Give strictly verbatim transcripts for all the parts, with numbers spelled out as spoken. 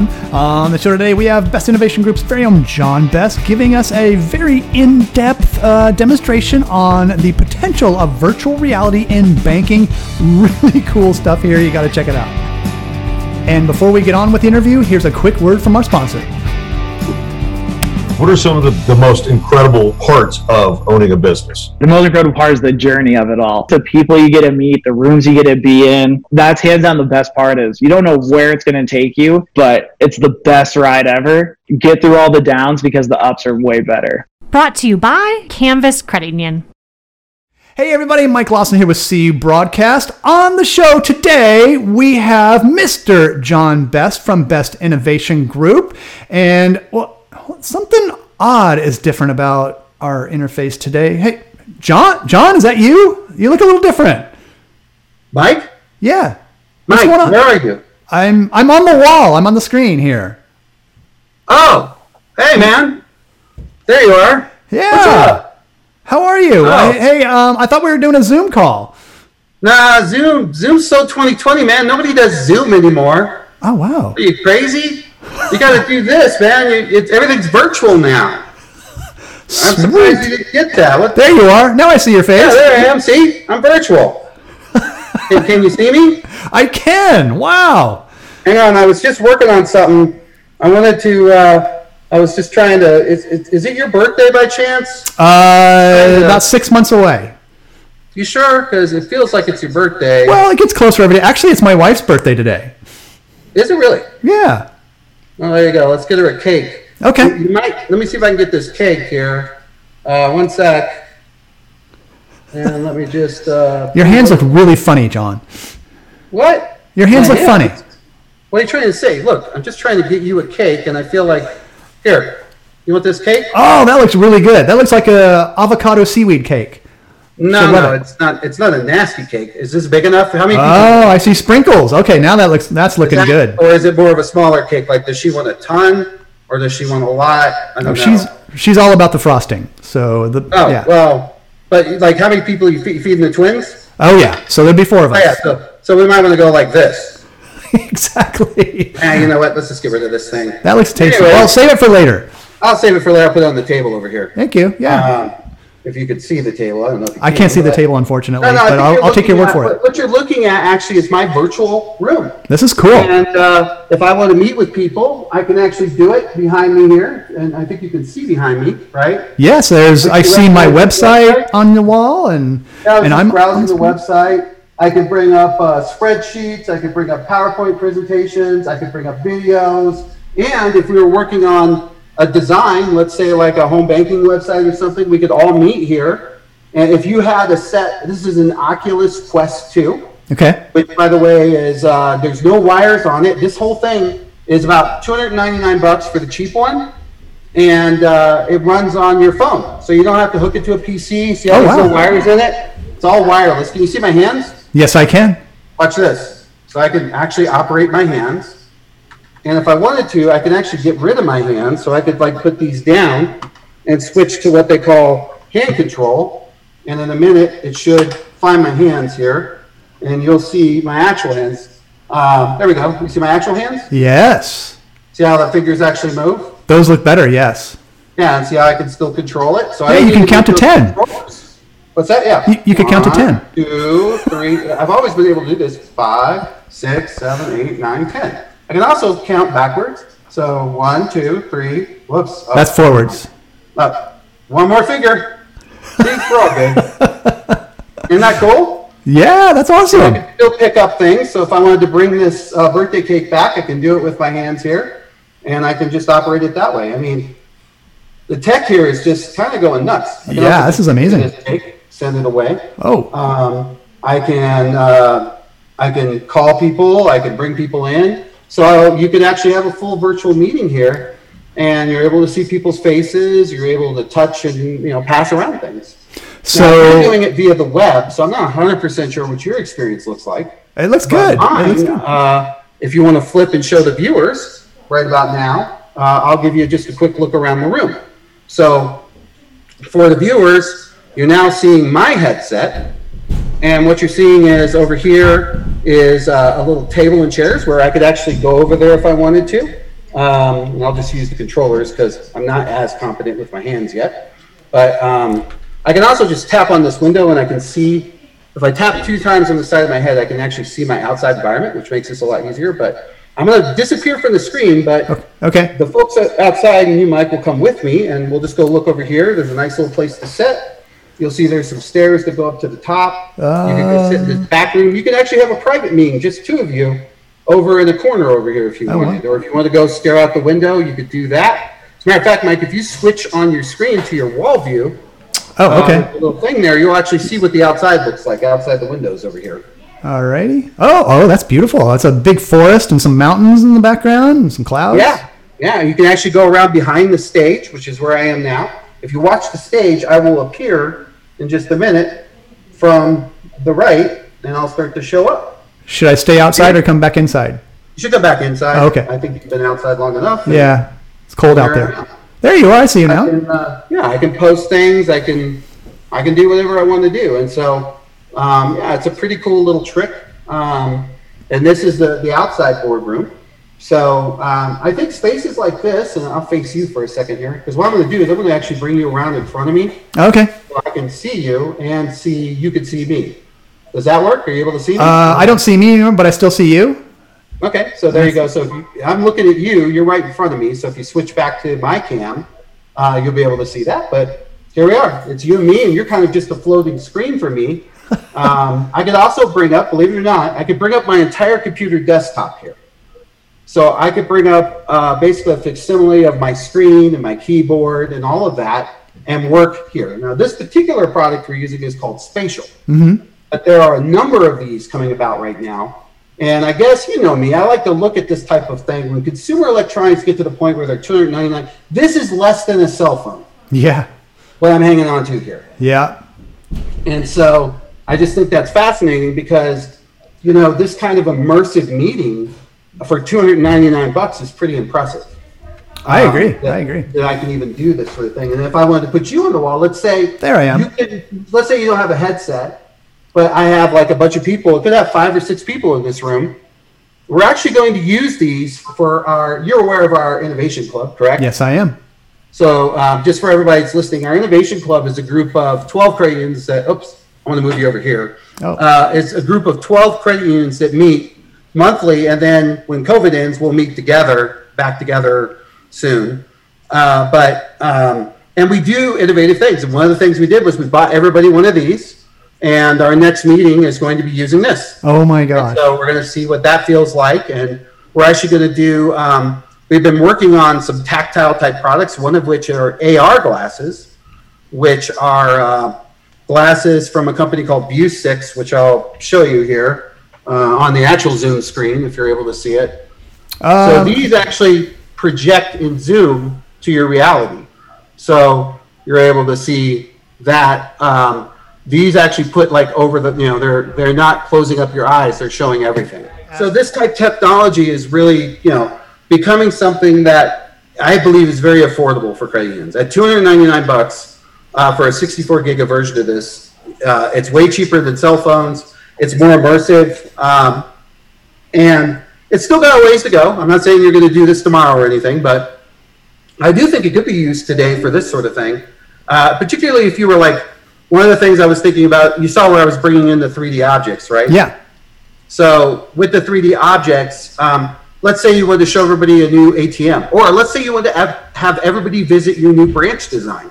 On the show today, we have Best Innovation Group's very own John Best giving us a very in-depth uh, demonstration on the potential of virtual reality in banking. Really cool stuff here. You got to check it out. And before we get on with the interview, here's a quick word from our sponsor. What are some of the, the most incredible parts of owning a business? The most incredible part is the journey of it all. The people you get to meet, the rooms you get to be in. That's hands down the best part is you don't know where it's going to take you, but it's the best ride ever. Get through all the downs because the ups are way better. Brought to you by Canvas Credit Union. Hey everybody, Mike Lawson here with C U Broadcast. On the show today, we have Mister John Best from Best Innovation Group. And well, something odd is different about our interface today. Hey, John, John, is that you? You look a little different. Mike? Yeah. Mike, where are you? I'm I'm on the wall. I'm on the screen here. Oh, hey man. There you are. Yeah. What's up? How are you? Oh. I, hey, um, I thought we were doing a Zoom call. Nah, Zoom. Zoom's so twenty twenty, man. Nobody does Zoom anymore. Oh, wow. Are you crazy? You got to do this, man. You, it, everything's virtual now. I'm surprised you didn't get that. What? There you are. Now I see your face. Yeah, there I am. See? I'm virtual. can, can you see me? I can. Wow. Hang on. I was just working on something. I wanted to... Uh, I was just trying to... Is, is, is it your birthday by chance? Uh, uh, about six months away. You sure? Because it feels like it's your birthday. Well, it gets closer every day. Actually, it's my wife's birthday today. Is it really? Yeah. Well, there you go. Let's get her a cake. Okay. You might. Let me see if I can get this cake here. Uh, one sec. And let me just... Uh, Your hands look really funny, John. What? Your hands My look funny. What are you trying to say? Look, I'm just trying to get you a cake, and I feel like... Here. You want this cake? Oh, that looks really good. That looks like a avocado seaweed cake. No, So no, what- it's not. It's not a nasty cake. Is this big enough? How many people? Oh, I see sprinkles. Okay, now that looks that's looking Is that- good. Or is it more of a smaller cake? Like, does she want a ton, or does she want a lot? I don't Oh, know. she's she's all about the frosting. So the Oh, yeah. well, but like, how many people you feed, feeding the twins? Oh yeah. So there'd be four of Oh us. yeah. So, so we might want to go like this. Exactly. Ah, you know what? Let's just get rid of this thing. That looks tasty. Anyway. Well, save it for later. I'll save it for later. I'll put it on the table over here. Thank you. Yeah. Um, if you could see the table, I don't know. If you I can, can't see the but- table, unfortunately, No, no, I but think I'll, you're I'll take your looking word at- for what- it. What you're looking at actually is my virtual room. This is cool. And uh, if I want to meet with people, I can actually do it behind me here. And I think you can see behind me, right? Yes, there's. I see my website on the wall, and Yeah, I was and just I'm browsing the website. I could bring up uh, spreadsheets. I could bring up PowerPoint presentations. I could bring up videos. And if we were working on a design, let's say like a home banking website or something, we could all meet here. And if you had a set, this is an Oculus Quest two, Okay. which by the way is, uh, there's no wires on it. This whole thing is about two hundred ninety-nine bucks for the cheap one. And uh, it runs on your phone. So you don't have to hook it to a P C. See how Oh, there's wow. no wires in it? It's all wireless. Can you see my hands? Yes, I can. Watch this. So I can actually operate my hands. And if I wanted to, I can actually get rid of my hands. So I could like put these down and switch to what they call hand control. And in a minute, it should find my hands here. And you'll see my actual hands. Um, there we go. You see my actual hands? Yes. See how the fingers actually move? Those look better. Yes. Yeah, and see how I can still control it? So I Yeah, don't you can need count to do ten. controllers. What's that? Yeah. You- you can count to ten. One, two, three. I've always been able to do this. Five, six, seven, eight, nine, ten. I can also count backwards. So one, two, three. Whoops. Up, That's forwards. Up. One more figure. See, we're all good. Isn't that cool? Yeah, that's So I awesome. can still pick up things. So if I wanted to bring this uh, birthday cake back, I can do it with my hands here, and I can just operate it that way. I mean, the tech here is just kind of going nuts. I can Yeah, also this is just amazing. take this cake, send it away. Oh, Um, I can uh, I can call people. I can bring people in. So you can actually have a full virtual meeting here, and you're able to see people's faces. You're able to touch and you know pass around things. so Now, you're doing it via the web, so I'm not one hundred percent sure what your experience looks like. it looks But good. It mine, looks good. uh, if you want to flip and show the viewers right about now, uh, I'll give you just a quick look around the room. So for the viewers, you're now seeing my headset, and what you're seeing is over here is uh, a little table and chairs where I could actually go over there if I wanted to. Um, and I'll just use the controllers because I'm not as competent with my hands yet. But um, I can also just tap on this window and I can see, if I tap two times on the side of my head, I can actually see my outside environment, which makes this a lot easier. But I'm going to disappear from the screen, but Okay. the folks outside and you, Mike, will come with me and we'll just go look over here. There's a nice little place to sit. You'll see there's some stairs that go up to the top. Uh, you can go sit in this back room. You can actually have a private meeting, just two of you, over in the corner over here if you Oh, wanted. wow. Or if you want to go stare out the window, you could do that. As a matter of fact, Mike, if you switch on your screen to your wall view, Oh, uh, okay. the little thing there, you'll actually see what the outside looks like outside the windows over here. Alrighty. Oh, oh, that's beautiful. That's a big forest and some mountains in the background and some clouds. Yeah, yeah. You can actually go around behind the stage, which is where I am now. If you watch the stage, I will appear in just a minute from the right, and I'll start to show up. Should I stay outside or come back inside? You should go back inside. Oh, okay. I think you've been outside long enough. Yeah. It's cold out there. There you are. I see you I now. can, uh, yeah, I can post things. I can, I can do whatever I want to do. And so, um, yeah, it's a pretty cool little trick. Um, and this is the, the outside boardroom. So um, I think spaces like this, and I'll face you for a second here, because what I'm going to do is I'm going to actually bring you around in front of me Okay. so I can see you and see you can see me. Does that work? Are you able to see me? Uh, I don't see me anymore, but I still see you. Okay, so there you go. So if you, I'm looking at you, you're right in front of me. So if you switch back to my cam, uh, you'll be able to see that. But here we are. It's you and me, and you're kind of just a floating screen for me. Um, I could also bring up, believe it or not, I could bring up my entire computer desktop here. So I could bring up uh, basically a facsimile of my screen and my keyboard and all of that and work here. Now, this particular product we're using is called Spatial. Mm-hmm. But there are a number of these coming about right now. And I guess, you know me, I like to look at this type of thing. When consumer electronics get to the point where they're two hundred ninety-nine dollars, this is less than a cell phone, Yeah. what I'm hanging on to here. Yeah. And so I just think that's fascinating because, you know, this kind of immersive meeting for two hundred ninety-nine bucks is pretty impressive. I Um, agree. that- I agree. That I can even do this sort of thing. And if I wanted to put you on the wall, let's say There I am. you can, let's say you don't have a headset, but I have like a bunch of people. It could have five or six people in this room. We're actually going to use these for our. You're aware of our Innovation Club, correct? Yes, I am. So um, just for everybody that's listening, our Innovation Club is a group of twelve credit unions that. Oops, I want to move you over here. Oh. Uh, it's a group of twelve credit unions that meet monthly, and then when COVID ends, we'll meet together, back together soon. Uh, but um, and we do innovative things. And one of the things we did was we bought everybody one of these, and our next meeting is going to be using this. Oh my And God. so we're going to see what that feels like, and we're actually going to do. Um, we've been working on some tactile type products, one of which are A R glasses, which are uh, glasses from a company called Vuzix, which I'll show you here uh, on the actual Zoom screen if you're able to see it. So Um, these actually project in Zoom to your reality. So you're able to see that. Um, these actually put like over the, you know, they're they're not closing up your eyes, they're showing everything. So this type technology is really, you know, becoming something that I believe is very affordable for credit unions. At two hundred ninety-nine bucks uh, for a sixty-four gig version of this, uh, it's way cheaper than cell phones. It's more immersive, um, and it's still got a ways to go. I'm not saying you're going to do this tomorrow or anything, but I do think it could be used today for this sort of thing, uh, particularly if you were like, one of the things I was thinking about, you saw where I was bringing in the three D objects, right? yeah. So with the three D objects, um, let's say you want to show everybody a new A T M, or let's say you want to have, have everybody visit your new branch design.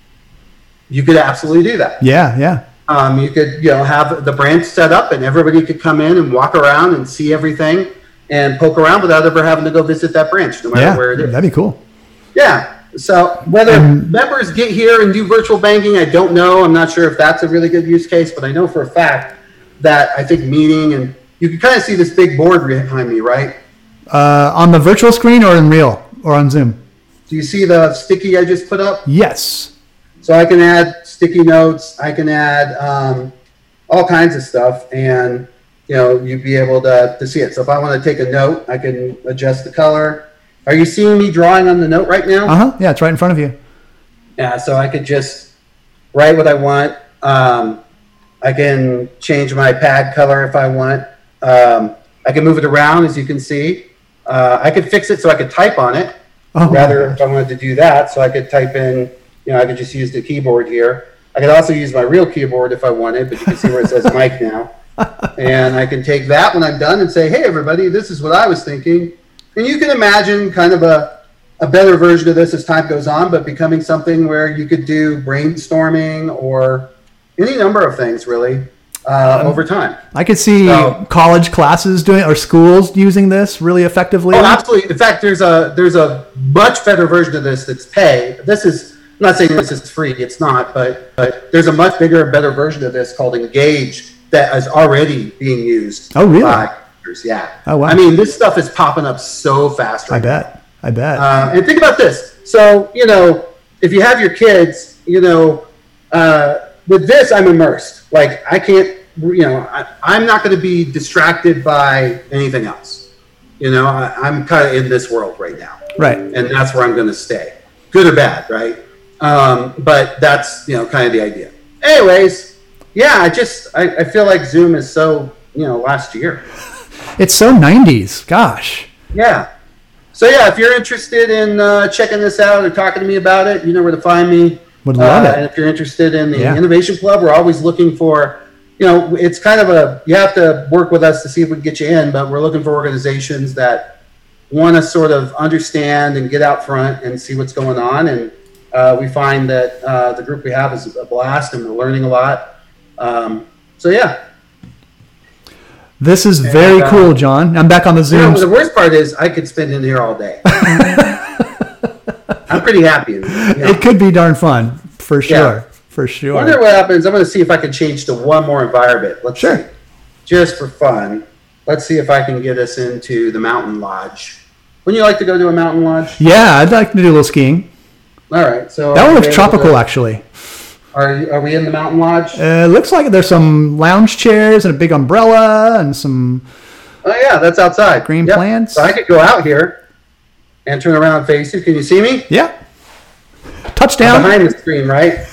You could absolutely do that. Yeah. Yeah. Um, you could, you know, have the branch set up and everybody could come in and walk around and see everything and poke around without ever having to go visit that branch, no matter Yeah. where it is. That'd be cool. Yeah. So whether Um, members get here and do virtual banking, I don't know. I'm not sure if that's a really good use case, but I know for a fact that I think meeting, and you can kind of see this big board behind me, right? Uh, on the virtual screen or in real or on Zoom? Do you see the sticky I just put up? Yes. So I can add sticky notes. I can add um, all kinds of stuff, and you know, you'd be able to, to see it. So if I want to take a note, I can adjust the color. Are you seeing me drawing on the note right now? Uh huh. Yeah, it's right in front of you. Yeah, so I could just write what I want. Um, I can change my pad color if I want. Um, I can move it around, as you can see. Uh, I could fix it so I could type on it. Oh, Rather, if I wanted to do that, so I could type in, you know, I could just use the keyboard here. I could also use my real keyboard if I wanted, but you can see where it says Mike now. And I can take that when I'm done and say, hey, everybody, this is what I was thinking. And you can imagine kind of a, a better version of this as time goes on, but becoming something where you could do brainstorming or any number of things, really, uh, um, over time. I could see so, college classes doing or schools using this really effectively. Oh, absolutely. In fact, there's a there's a much better version of this that's pay. This is, I'm not saying this is free. It's not, but but there's a much bigger and better version of this called Engage that is already being used. Oh, really? By users. Yeah. Oh, wow. I mean, this stuff is popping up so fast right I bet. now. I bet. Uh, and think about this. So, you know, if you have your kids, you know, uh, with this, I'm immersed. Like, I can't, you know, I, I'm not going to be distracted by anything else. You know, I, I'm kind of in this world right now. Right. And that's where I'm going to stay. Good or bad, right? Um, but that's, you know, kind of the idea. Anyways, yeah, I just, I, I feel like Zoom is so, you know, last year. It's so nineties. Gosh. Yeah. So, yeah, if you're interested in uh, checking this out or talking to me about it, you know where to find me. Would love uh, it. And if you're interested in the Yeah. Innovation Club, we're always looking for, you know, it's kind of a, you have to work with us to see if we can get you in, but we're looking for organizations that want to sort of understand and get out front and see what's going on. And uh, we find that uh, the group we have is a blast and we're learning a lot. Um, so, yeah. This is very and, uh, cool, John. I'm back on the You Zoom. know, the worst part is I could spend in here all day. I'm pretty happy. You know. It could be darn fun, for sure. Yeah. For I sure. wonder what happens. I'm going to see if I can change to one more environment. Let's Sure. see. Just for fun. Let's see if I can get us into the mountain lodge. Wouldn't you like to go to a mountain lodge? Yeah, I'd like to do a little skiing. All right. So That one are we looks able tropical, to- actually. Are you, are we in the mountain lodge? Uh, it looks like there's some lounge chairs and a big umbrella and some. Oh yeah, that's outside. Green Yep. plants. So I could go out here and turn around and face you. Can you see me? Yeah. I'm Touchdown. behind the screen, right?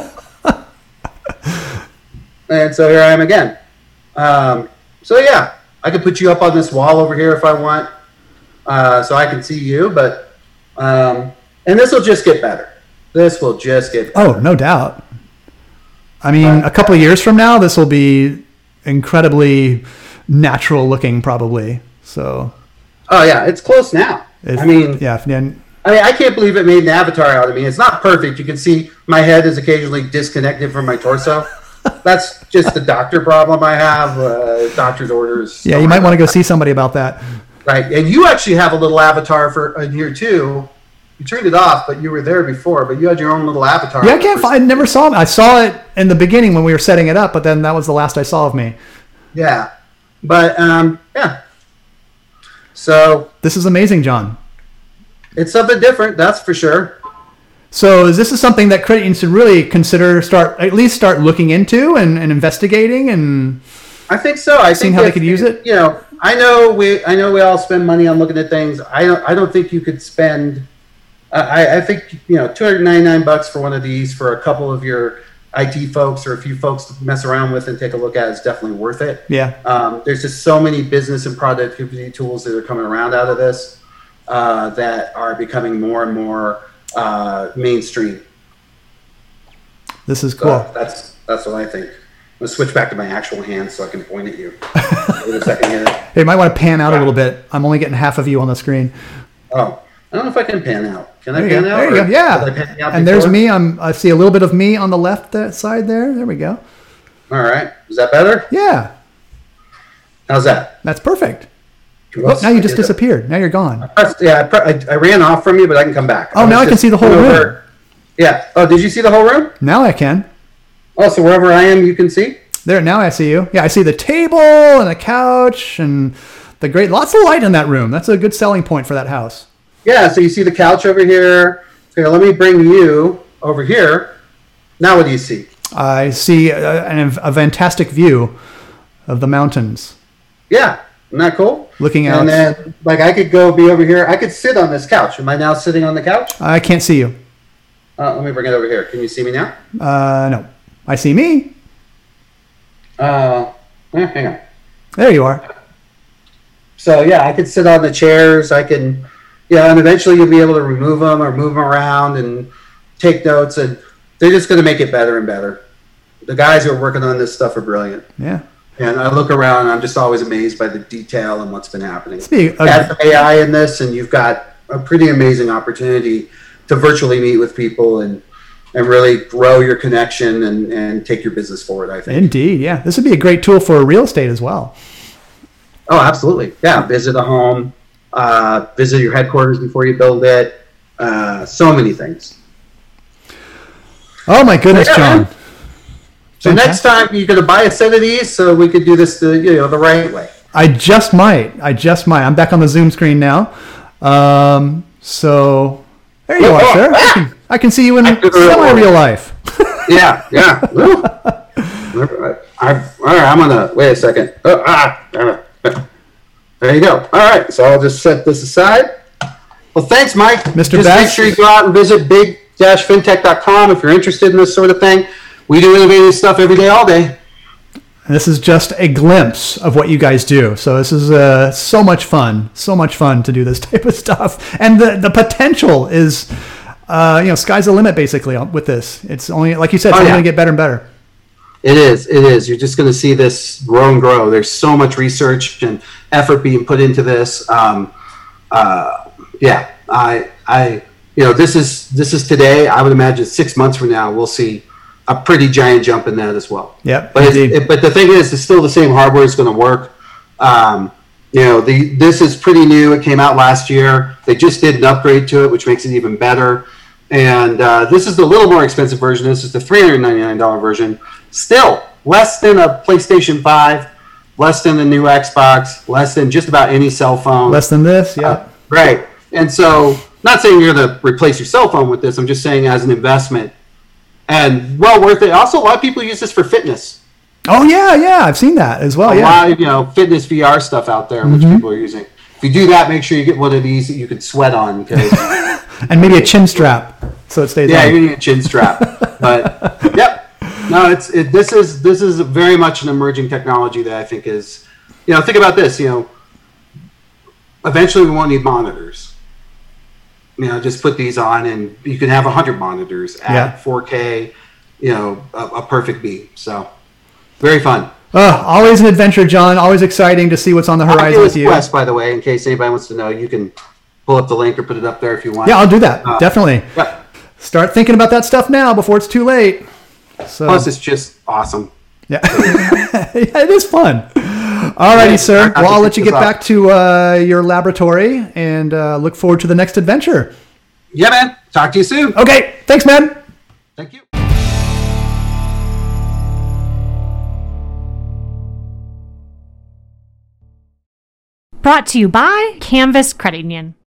And so here I am again. Um, so yeah, I could put you up on this wall over here if I want, uh, so I can see you. But um, and this will just get better. This will just get better. Oh, no doubt. I mean, a couple of years from now, this will be incredibly natural looking, probably. So. Oh yeah, it's close now. If, I mean, yeah. If, then, I mean, I can't believe it made an avatar out of me. It's not perfect. You can see my head is occasionally disconnected from my torso. That's just the doctor problem I have. Uh, doctor's orders. yeah, you might want to go see somebody about that. Right, and you actually have a little avatar for in here too. You turned it off, but you were there before. But you had your own little avatar. Yeah, I can't find. I never saw it. I saw it in the beginning when we were setting it up, but then that was the last I saw of me. Yeah, but um, yeah. So This is amazing, John. it's something different, that's for sure. So is this is something that credit unions should really consider, start at least start looking into and, and investigating and I think so. I seeing think how they if- could use it? You know, I know we, I know we all spend money on looking at things. I don't, I don't think you could spend. I, I think you know, two hundred ninety-nine bucks for one of these for a couple of your I T folks or a few folks to mess around with and take a look at is definitely worth it. Yeah. Um, there's just so many business and productivity tools that are coming around out of this uh, that are becoming more and more uh, mainstream. This is So cool. that's that's what I think. I'm gonna switch back to my actual hand so I can point at you. Wait a second here. Hey, you might want to pan out a little bit. I'm only getting half of you on the screen. Oh, I don't know if I can pan out. Can I There you pan go. out? There you or go. Yeah. was I panning out And there's before? me. I'm, I see a little bit of me on the left that side there. There we go. All right. Is that better? Yeah. How's that? That's perfect. Whoops, Now you I just did that. disappeared. Now you're gone. Pressed- Yeah, I, pre- I, I ran off from you, but I can come back. Oh, was now I can just see the whole going room. Yeah. Oh, did you see the whole room? Now I can. Oh, so wherever I am, you can see? There, now I see you. Yeah, I see the table and the couch and the great, lots of light in that room. That's a good selling point for that house. Yeah, so you see the couch over here. Here, let me bring you over here. Now what do you see? I see a, an, a fantastic view of the mountains. Yeah. Isn't that cool? Looking out. And then, like, I could go be over here. I could sit on this couch. Am I now sitting on the couch? I can't see you. Uh, let me bring it over here. Can you see me now? Uh, no. I see me. Uh, eh, hang on. There you are. So yeah, I could sit on the chairs. I can, yeah, and eventually you'll be able to remove them or move them around and take notes. And they're just going to make it better and better. The guys who are working on this stuff are brilliant. Yeah. And I look around and I'm just always amazed by the detail and what's been happening. Be a, Add some A I in this, and you've got a pretty amazing opportunity to virtually meet with people and and really grow your connection and, and take your business forward, I think. Indeed, yeah. This would be a great tool for real estate as well. Oh, absolutely. Yeah, visit a home, uh, visit your headquarters before you build it. Uh, so many things. Oh, my goodness, Yeah, John. man. So next time you're going to buy a set of these so we could do this the, you know, the right way. I just might. I just might. I'm back on the Zoom screen now. Um, so there you Oh, are, oh, sir. I ah! can, I can see you in Back to the real semi-real world. life. Yeah, yeah. Woo. I, I, all right, I'm gonna wait a second. Oh, ah, ah, there you go. All right, so I'll just set this aside. Well, thanks, Mike. Mister Just make Best. sure you go out and visit big dash fintech dot com if you're interested in this sort of thing. We do innovative stuff every day, all day. This is just a glimpse of what you guys do. So this is uh, so much fun, so much fun to do this type of stuff. And the, the potential is, uh, you know, sky's the limit basically with this. It's only, like you said, it's Oh, only yeah. going to get better and better. It is. It is. You're just going to see this grow and grow. There's so much research and effort being put into this. Um, uh, yeah, I, I, you know, this is this is today. I would imagine six months from now we'll see a pretty giant jump in that as well. Yep, But it's, indeed. it, but the thing is, it's still the same hardware is going to work. Um, you know, the this is pretty new. It came out last year. They just did an upgrade to it, which makes it even better. And uh, this is the little more expensive version. This is the three hundred ninety-nine dollars version. Still less than a PlayStation five, less than the new Xbox, less than just about any cell phone. Less than this, yeah. Uh, right. And so, not saying you're going to replace your cell phone with this. I'm just saying as an investment. And well worth it. Also, a lot of people use this for fitness. Oh, yeah, yeah. I've seen that as well, A yeah. lot of, you know, fitness V R stuff out there, which Mm-hmm. people are using. If you do that, make sure you get one of these that you can sweat on. Because And maybe a chin strap so it stays yeah, on. you're gonna need a chin strap. But yep, no, it's it, this is this is very much an emerging technology that I think is, you know, think about this. You know, eventually we won't need monitors. You know, just put these on, and you can have a hundred monitors at Yeah. four K. You know, a, a perfect beam. So very fun. Oh, always an adventure, John. Always exciting to see what's on the horizon Oculus with you. Quest, by the way, in case anybody wants to know, you can pull up the link or put it up there if you want. Yeah, I'll do that. Uh, Definitely. Yeah. Start thinking about that stuff now before it's too late. So, Plus, it's just awesome. yeah. Yeah, it is fun. Alrighty, Yeah, sir. I'll Well, I'll just let you pick get this up. back to uh, your laboratory and uh, look forward to the next adventure. Yeah, man. Talk to you soon. Okay. Thanks, man. Thank you. Brought to you by Canvas Credit Union.